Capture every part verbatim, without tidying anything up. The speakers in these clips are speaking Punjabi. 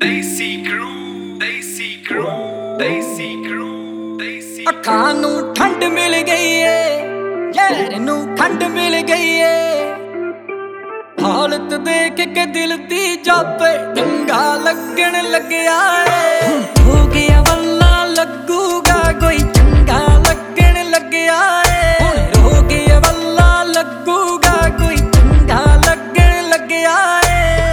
Desi crew, Desi crew, Desi crew, Desi ਅੱਖਾਂ ਨੂੰ ਠੰਡ ਮਿਲ ਗਈ ਏ, ਯਾਰ ਨੂੰ ਖੰਡ ਮਿਲ ਗਈ ਏ। ਹਾਲਤ ਦੇਖ ਕੇ ਦਿਲ ਦੀ ਜਾਪੇ ਚੰਗਾ ਲੱਗਣ ਲੱਗਿਆ ਏ। ਹੋ ਗਿਆ ਵੱਲਾ ਲੱਗੂਗਾ ਕੋਈ ਚੰਗਾ ਲੱਗਣ ਲੱਗਿਆ ਏ। ਹੁਣ ਹੋ ਗਿਆ ਵੱਲਾ ਲੱਗੂਗਾ ਕੋਈ ਚੰਗਾ ਲੱਗਣ ਲੱਗਿਆ ਏ।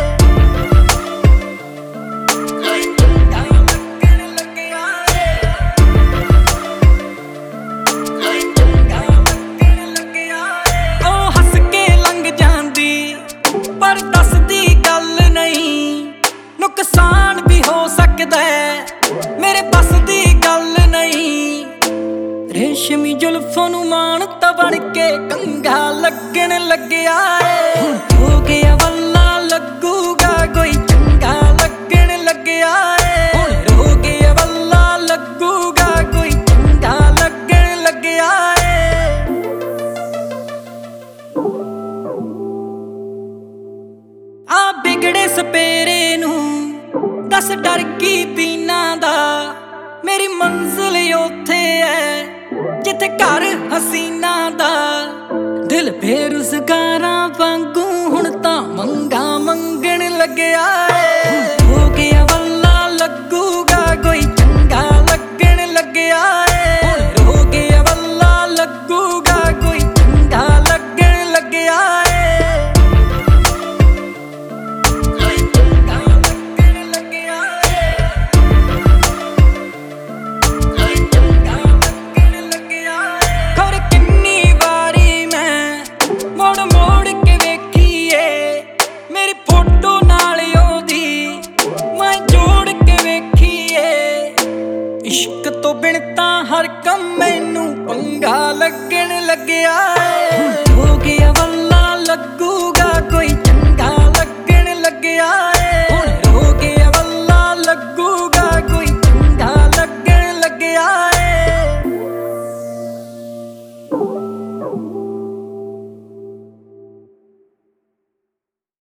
ਪਰ ਦੱਸਦੀ ਗੱਲ ਨਹੀਂ, ਨੁਕਸਾਨ ਵੀ ਹੋ ਸਕਦਾ ਮੇਰੇ ਬਸ ਦੀ ਗੱਲ ਨਹੀਂ। ਰੇਸ਼ਮੀ ਜ਼ੁਲਫਾਂ ਨੂੰ ਮਾਣ ਤਾਂ ਬਣ ਕੇ ਕੰਗਾ ਲੱਗਣ ਲੱਗਿਆ ਏ। ਹੋ ਗਿਆ ਵੱਲਾ ਲੱਗੂਗਾ ਕੋਈ ਚੰਗਾ ਲੱਗਣ ਲੱਗਿਆ ਏ। ਹੁਣ ਹੋ ਗਿਆ ਵੱਲਾ ਲੱਗੂਗਾ ਕੋਈ ਚੰਗਾ ਲੱਗਣ ਲੱਗਿਆ ਏ। ਆ ਬਿਗੜੇ ਸਪੇਰੇ ਨੂੰ ਦੱਸ ਡਰ ਕੀ ਪੀਨਾ ਦਾ। ਮੇਰੀ ਮੰਜ਼ਿਲ ਉੱਥੇ ਐ ਜਿੱਥੇ ਘਰ ਹਸੀਨਾ ਦਾ। ਦਿਲ ਬੇਰੁਜ਼ਗਾਰਾਂ ਵਾਂਗੂ ਹੁਣ ਤਾਂ ਮੰਗਾ ਮੰਗਣ ਲੱਗਿਆ ਏ। ਹੋ ਗਿਆ ਵੱਲਾ ਲੱਗੂਗਾ ਕੋਈ ਚੰਗਾ ਲੱਗਣ ਲੱਗਿਆ ਏ। ਹੁਣ ਹੋ ਗਿਆ ਵੱਲਾ ਲੱਗੂਗਾ ਕੋਈ ਚੰਗਾ ਲੱਗਣ ਲੱਗਿਆ ਏ। ਇਸ਼ਕ ਤੋਂ ਬਿਨ ਤਾਂ ਹਰ ਕੰਮ ਮੈਨੂੰ ਪੰਗਾ ਲੱਗਣ ਲੱਗਿਆ ਏ। ਹੋ ਗਿਆ